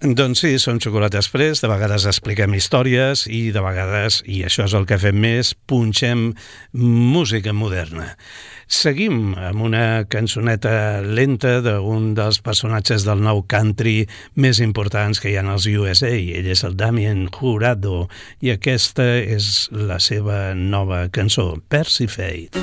Doncs sí, som Xocolata Express, de vegades expliquem històries i de vegades, i això és el que fem més, punxem música moderna. Seguim amb una cançoneta lenta d'un dels personatges del nou country més importants que hi ha als USA. Ell és el Damien Jurado i aquesta és la seva nova cançó, Persephone.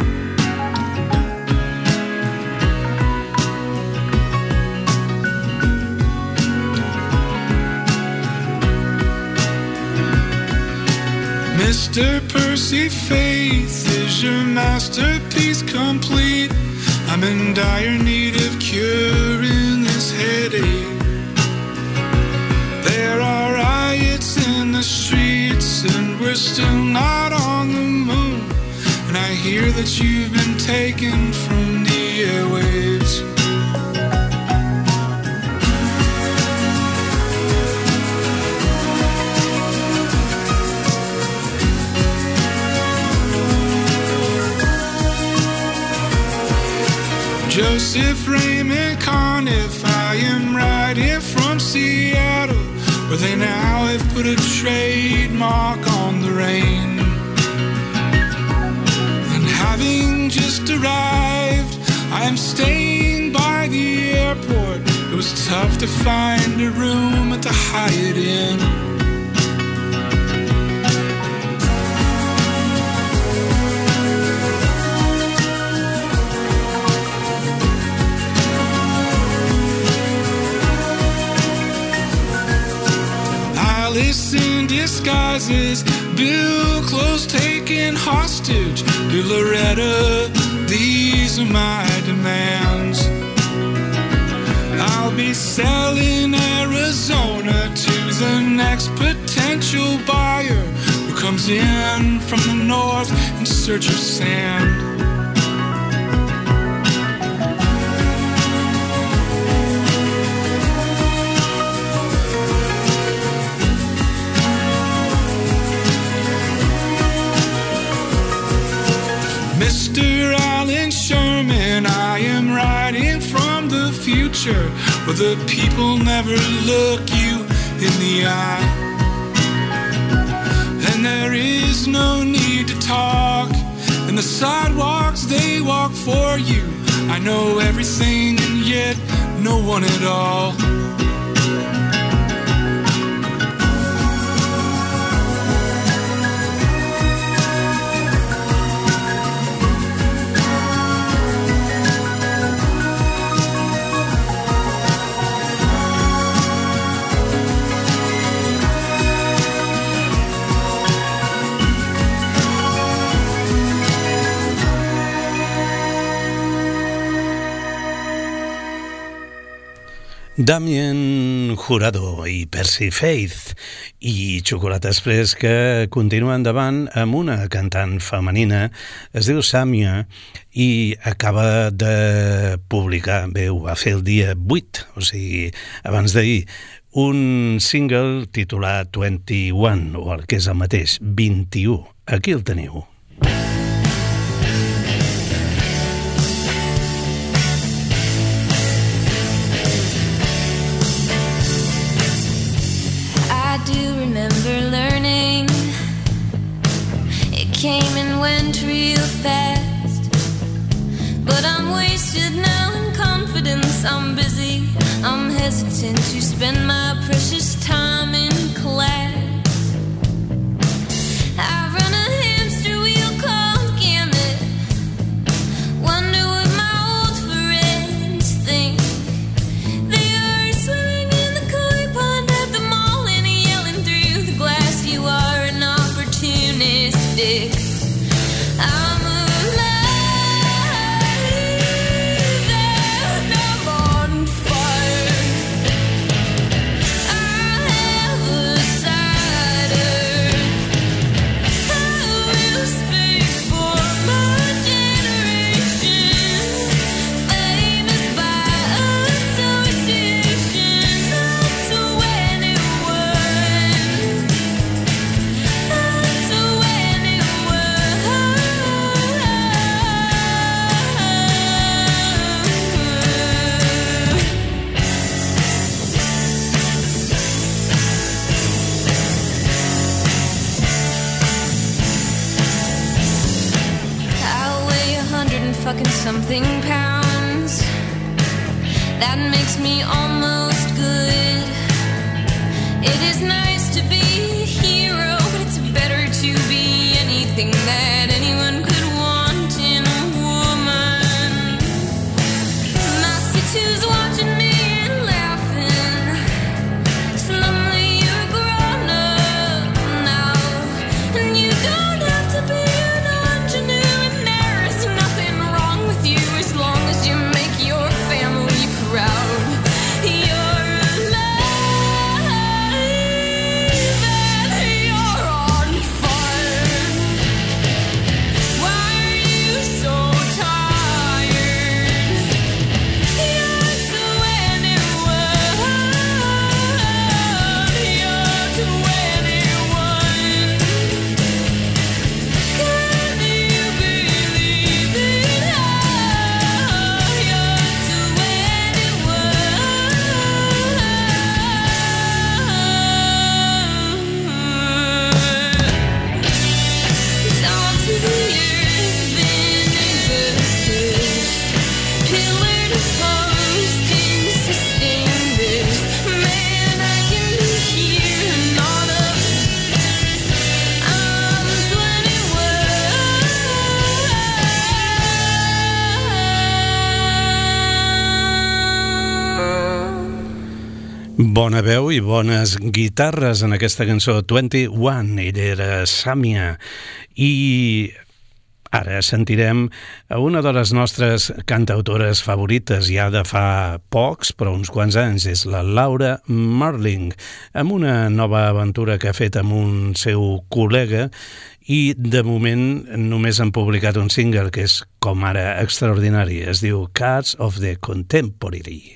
Mr. Percy Faith, is your masterpiece complete? I'm in dire need of curing this headache. There are riots in the streets and we're still not on the moon. And I hear that you've been taken from the airwaves. Joseph Raymond Conniff, I am writing from Seattle, where they now have put a trademark on the rain. And having just arrived, I am staying by the airport. It was tough to find a room at the Hyatt Inn. Alice in disguises, Bill close taken hostage, Bill Loretta, these are my demands. I'll be selling Arizona to the next potential buyer who comes in from the north in search of sand. Mr. Alan Sherman, I am writing from the future, where the people never look you in the eye. And there is no need to talk, and the sidewalks, they walk for you. I know everything and yet no one at all. Damien Jurado i Percy Faith i Xocolata Express, que continua endavant amb una cantant femenina, es diu Samia i acaba de publicar, bé, ho va fer el dia 8, o sigui, abans d'ahir, un single titulat 21, o el que és el mateix, 21. Aquí el teniu. Came and went real fast, but I'm wasted now in confidence. I'm busy, I'm hesitant to spend my precious time in class. I run a hamster wheel called Gamut. Wonder what my old friends think. They are swimming in the koi pond at the mall and yelling through the glass, you are an opportunist. I'm alive and I'm on fire. fucking something pounds. That makes me almost good. It is nice to be a hero, but it's better to be anything that anyone could want in a woman. My situ's watching me and laughing. Suddenly you're grown up now, and you don't have to be an ingenue, and there is nothing wrong with you as long as you make your family proud. You're alive and you're on fire. Why are you so tired? You're to anyone. You're to anyone. Can you believe it? You're to anyone. Down to the earth, vinegar, pillar to post, insisting this. Man, I can hear not of. I'm 21. Bona veu i bones guitarres en aquesta cançó 21. Ella era Samia. I ara sentirem a una de les nostres cantautores favorites ja de fa pocs, però uns quants anys. És la Laura Marling, amb una nova aventura que ha fet amb un seu col·lega, i de moment només han publicat un single que és com ara extraordinari. Es diu Cards of the Contemporary.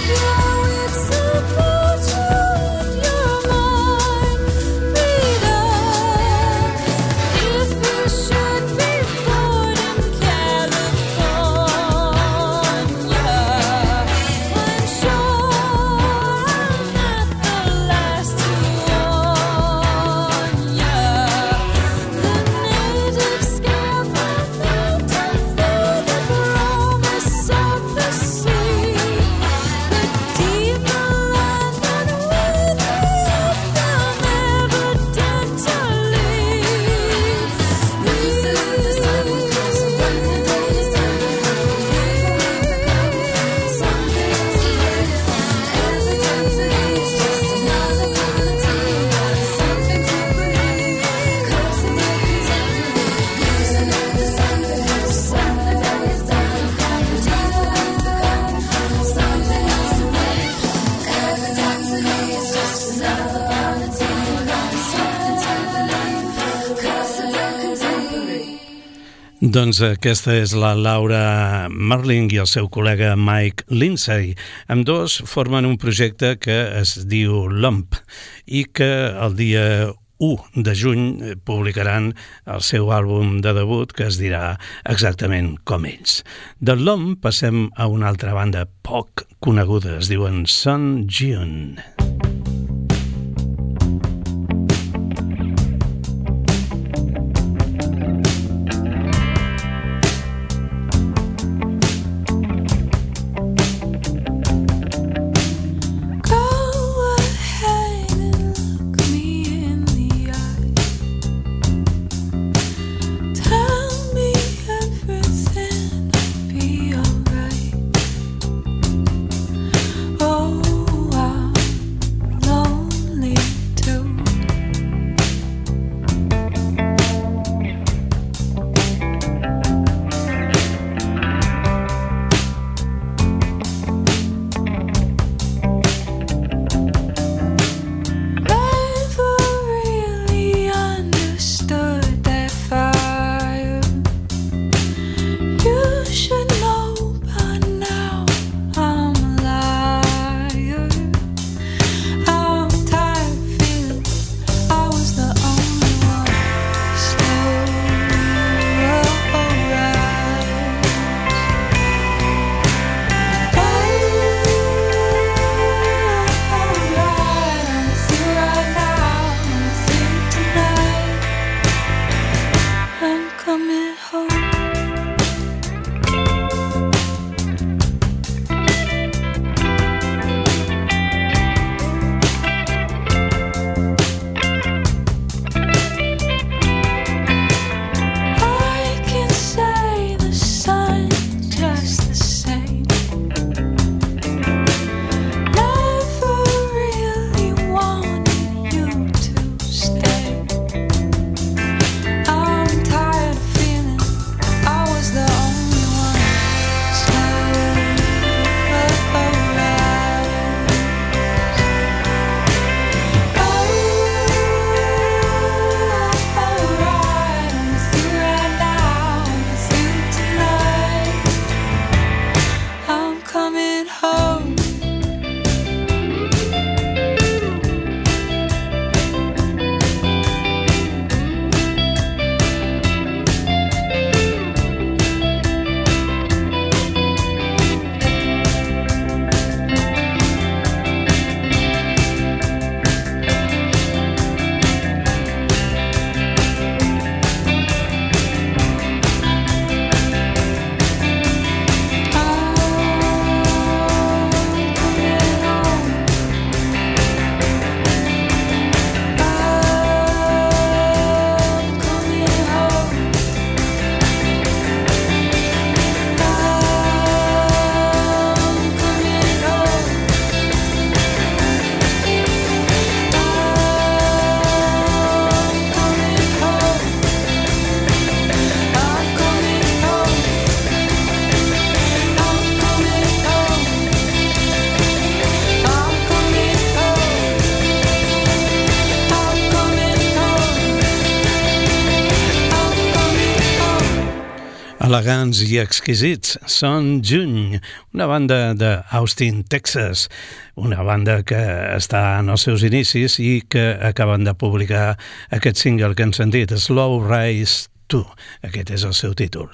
Doncs aquesta és la Laura Marling i el seu col·lega Mike Lindsay. Ambdós formen un projecte que es diu Lump i que el dia 1 de juny publicaran el seu àlbum de debut que es dirà exactament com ells. De Lump passem a una altra banda poc coneguda, es diuen Sun Jiun. elegants i exquisits són Juny, una banda d'Austin, Texas, una banda que està en els seus inicis i que acaben de publicar aquest single que hem sentit, Slow Rise 2. Aquest és el seu títol.